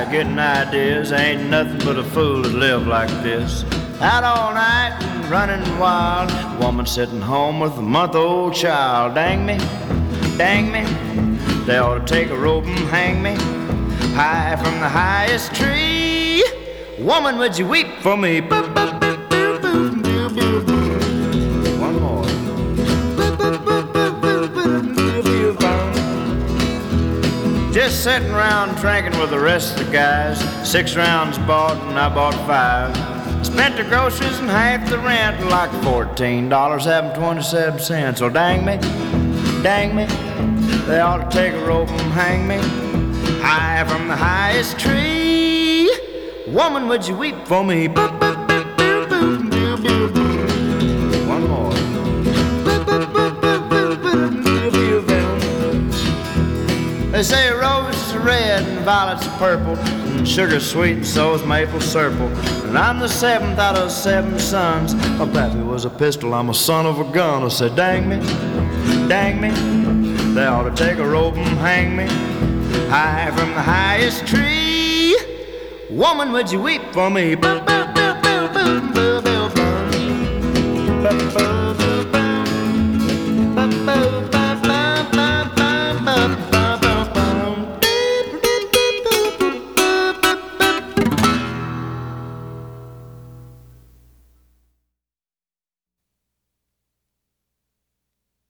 getting ideas. Ain't nothing but a fool to live like this. Out all night and running wild. Woman sitting home with a month-old child. Dang me, dang me. They ought to take a rope and hang me high from the highest tree. Woman, would you weep for me? One more. Just sitting around drinking with the rest of the guys. 6 rounds bought and I bought 5. Spent the groceries and half the rent, like $14 having 27 cents. So dang me, they ought to take a rope and hang me high from the highest tree. Woman, would you weep for me? One more. They say roses are red and violets are purple, and sugar's sweet and so's maple syrup. And I'm the 7th out of 7 sons. My pappy was a pistol, I'm a son of a gun. I said, dang me, they ought to take a rope and hang me high from the highest tree. Woman, would you weep for me?